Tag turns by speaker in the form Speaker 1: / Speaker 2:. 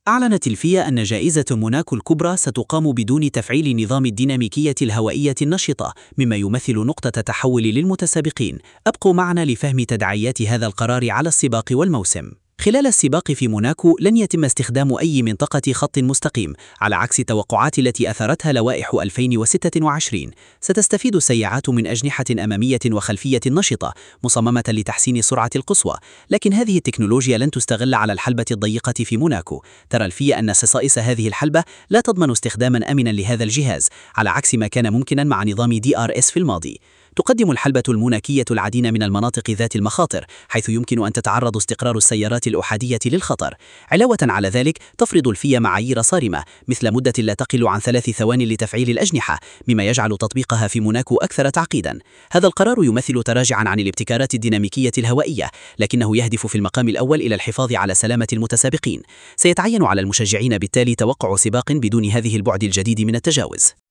Speaker 1: أعلنت الفيا أن جائزة موناكو الكبرى ستقام بدون تفعيل نظام الديناميكية الهوائية النشطة، مما يمثل نقطة تحول للمتسابقين. أبقوا معنا لفهم تداعيات هذا القرار على السباق والموسم. خلال السباق في موناكو لن يتم استخدام أي منطقة خط مستقيم، على عكس التوقعات التي أثرتها لوائح 2026. ستستفيد السيارات من أجنحة أمامية وخلفية نشطة مصممة لتحسين سرعة القصوى، لكن هذه التكنولوجيا لن تستغل على الحلبة الضيقة في موناكو. ترى الفيا أن خصائص هذه الحلبة لا تضمن استخداما آمنا لهذا الجهاز، على عكس ما كان ممكنا مع نظام DRS في الماضي. تقدم الحلبة الموناكية العديد من المناطق ذات المخاطر، حيث يمكن أن تتعرض استقرار السيارات الأحادية للخطر. علاوة على ذلك، تفرض الفيا معايير صارمة، مثل مدة لا تقل عن 3 ثوان لتفعيل الأجنحة، مما يجعل تطبيقها في موناكو أكثر تعقيدا. هذا القرار يمثل تراجعا عن الابتكارات الديناميكية الهوائية، لكنه يهدف في المقام الأول إلى الحفاظ على سلامة المتسابقين. سيتعين على المشجعين بالتالي توقع سباق بدون هذه البعد الجديد من التجاوز.